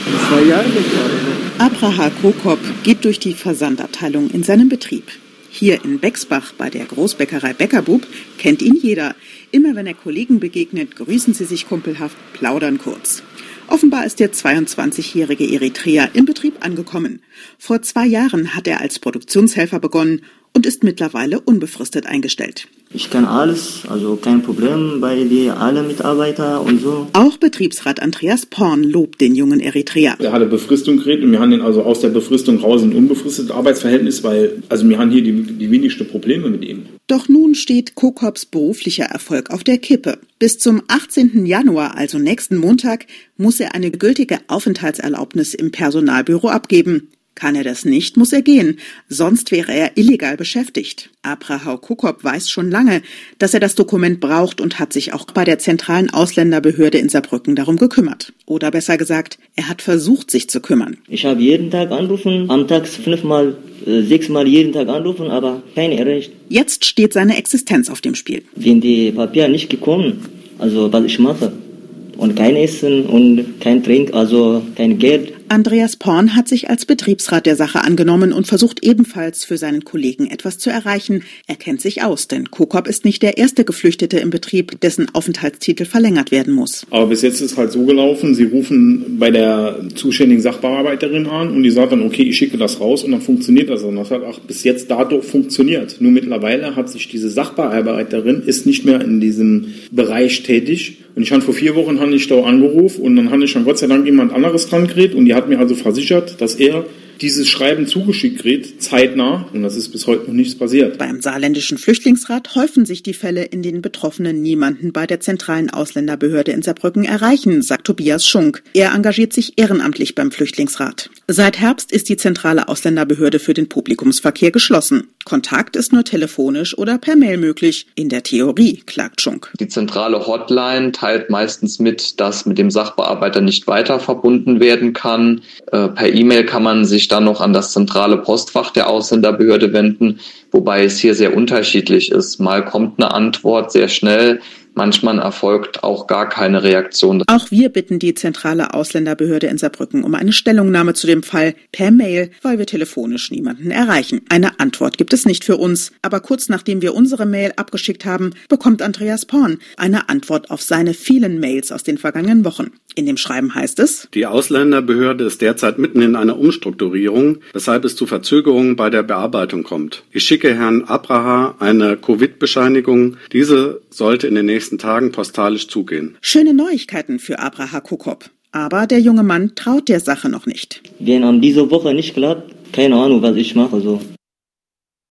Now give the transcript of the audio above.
2 Jahre gerade. Abraha Kokop geht durch die Versandabteilung in seinem Betrieb. Hier in Bexbach bei der Großbäckerei Bäckerbub kennt ihn jeder. Immer wenn er Kollegen begegnet, grüßen sie sich kumpelhaft, plaudern kurz. Offenbar ist der 22-jährige Eritreer im Betrieb angekommen. Vor 2 Jahren hat er als Produktionshelfer begonnen und ist mittlerweile unbefristet eingestellt. Ich kann alles, also kein Problem bei alle Mitarbeiter und so. Auch Betriebsrat Andreas Porn lobt den jungen Eritreer. Er hat eine Befristung gekriegt und wir haben ihn also aus der Befristung raus in ein unbefristetes Arbeitsverhältnis, weil wir haben hier die wenigsten Probleme mit ihm. Doch nun steht Kokops beruflicher Erfolg auf der Kippe. Bis zum 18. Januar, also nächsten Montag, muss er eine gültige Aufenthaltserlaubnis im Personalbüro abgeben. Kann er das nicht, muss er gehen, sonst wäre er illegal beschäftigt. Abraha Kokop weiß schon lange, dass er das Dokument braucht und hat sich auch bei der zentralen Ausländerbehörde in Saarbrücken darum gekümmert. Oder besser gesagt, er hat versucht, sich zu kümmern. Ich habe jeden Tag angerufen, am Tag 5-mal, 6-mal jeden Tag angerufen, aber kein erreicht. Jetzt steht seine Existenz auf dem Spiel. Wenn die Papiere nicht gekommen, also was ich mache, und kein Essen und kein Trink, also kein Geld. Andreas Porn hat sich als Betriebsrat der Sache angenommen und versucht ebenfalls für seinen Kollegen etwas zu erreichen. Er kennt sich aus, denn Kokop ist nicht der erste Geflüchtete im Betrieb, dessen Aufenthaltstitel verlängert werden muss. Aber bis jetzt ist halt so gelaufen, sie rufen bei der zuständigen Sachbearbeiterin an und die sagt dann, okay, ich schicke das raus und dann funktioniert das. Und das hat auch bis jetzt dadurch funktioniert. Nur mittlerweile hat sich diese Sachbearbeiterin, ist nicht mehr in diesem Bereich tätig. Und ich habe vor 4 Wochen ich da angerufen und dann habe ich schon Gott sei Dank jemand anderes dran geredet und die hat mir also versichert, dass er dieses Schreiben zugeschickt kriegt, zeitnah, und das ist bis heute noch nichts passiert. Beim saarländischen Flüchtlingsrat häufen sich die Fälle, in denen Betroffene niemanden bei der zentralen Ausländerbehörde in Saarbrücken erreichen, sagt Tobias Schunk. Er engagiert sich ehrenamtlich beim Flüchtlingsrat. Seit Herbst ist die zentrale Ausländerbehörde für den Publikumsverkehr geschlossen. Kontakt ist nur telefonisch oder per Mail möglich. In der Theorie, klagt Schunk. Die zentrale Hotline teilt meistens mit, dass mit dem Sachbearbeiter nicht weiter verbunden werden kann. Per E-Mail kann man sich dann noch an das zentrale Postfach der Ausländerbehörde wenden, wobei es hier sehr unterschiedlich ist. Mal kommt eine Antwort sehr schnell, manchmal erfolgt auch gar keine Reaktion. Auch wir bitten die zentrale Ausländerbehörde in Saarbrücken um eine Stellungnahme zu dem Fall per Mail, weil wir telefonisch niemanden erreichen. Eine Antwort gibt es nicht für uns, aber kurz nachdem wir unsere Mail abgeschickt haben, bekommt Andreas Porn eine Antwort auf seine vielen Mails aus den vergangenen Wochen. In dem Schreiben heißt es: Die Ausländerbehörde ist derzeit mitten in einer Umstrukturierung, weshalb es zu Verzögerungen bei der Bearbeitung kommt. Ich schicke Herrn Abraha eine Covid-Bescheinigung. Diese sollte in den nächsten Tagen postalisch zugehen. Schöne Neuigkeiten für Abraha Kokop. Aber der junge Mann traut der Sache noch nicht. Wenn an dieser Woche nicht klappt, keine Ahnung, was ich mache so.